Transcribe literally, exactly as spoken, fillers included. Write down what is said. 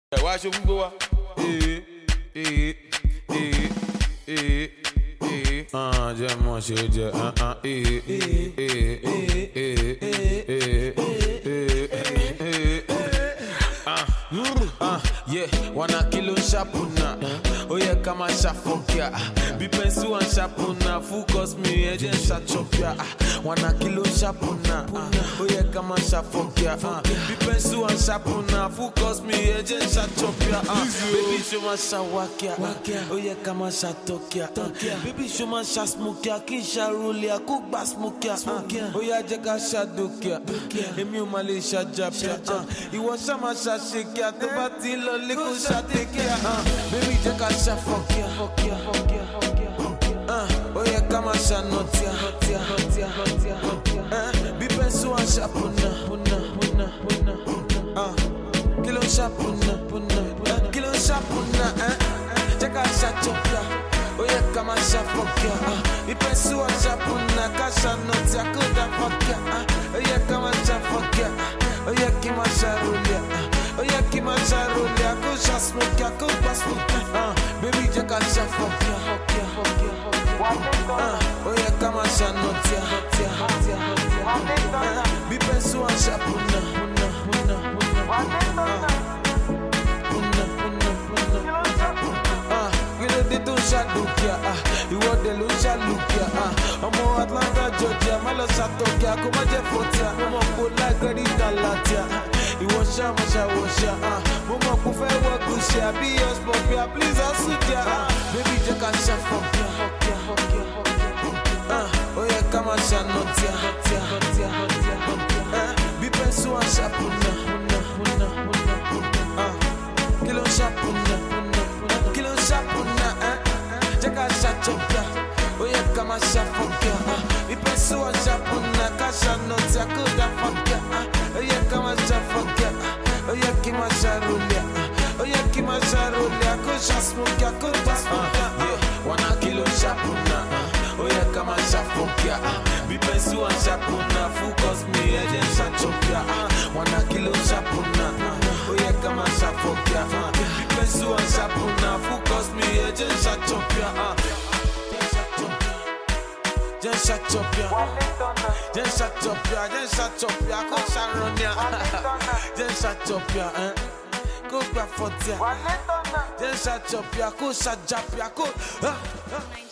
Why should we go? Eh, eh, eh, eh, eh. Ah, j'ai mon chez Dieu. Ah, ah, eh, eh, eh, eh, eh, eh, eh, eh, eh. Ah, ah, yeah. Wanna kill on shapuna. Oh yeah, kama shafokia. Be pensu and shapuna. Focus me, agent shachopia. Wanna kill on shapuna. Oh yeah, kama shafokia. Be pensu and shapuna. Focus me, agent shachopia. Baby, show my shawakia. Oh yeah, kama shatokia. Baby, show my shasmokia. Kisha rulia, cook basmokia. Oh yeah, jeka shadokia. Emi umale shajapia. Iwa shama shashikia. Tebati lo liku shatekia. Baby, jeka shafokia. Oh yeah, kama shanotia. Be pensu and shapuna. Kilo shapuna. Kilo shapuna. Jeka shachopia. Oh yeah, kama shafokia. Be pensu and shapuna. Kasha notia kuda fokia. Oh yeah, kama shafokia. Oh yeah, kima sharulia. Oh yeah, kima sharulia. Kusha smokia, kuba smokia. Baby, jeka shafokia. Oh yeah, kama shanotia. Be pensu and shapuna. Shadukia, you want the Lucha Lukia, Omo Atlanta, Georgia, Malo Satokia, Kumaja Fotia, Momo Kula Gradita Latia, you want Shama Shawasha, Momo Kufa Wakusha, be your spokea, please Asukia, baby Jaka Shafokia, oh yeah, come on, Shanotia, be pensu and shapuna, Kilo Shapuna, Kilo Shapuna, Jaka shachopia, oh yeah, kama shafokia. Ipesu wa shapuna, kasha notia kuda fokia. Oh yeah, kama shafokia, oh yeah, kima sharulia. Oh yeah, kima sharulia, kusha smokia, kuda smokia. Wana kilo shapuna, oh yeah, kama shafokia. Ipesu wa shapuna, focus me, agent shachopia. Wana kilo shapuna, oh yeah, kama shafokia. Ipesu wa shapuna, focus me, agent shachopia. Just shut up, yeah. Just shut up, yeah. Just shut up, yeah. Go Sharon, yeah. Just shut up, yeah. Go back for yeah. Just shut up, yeah. Go shut up, yeah. Go.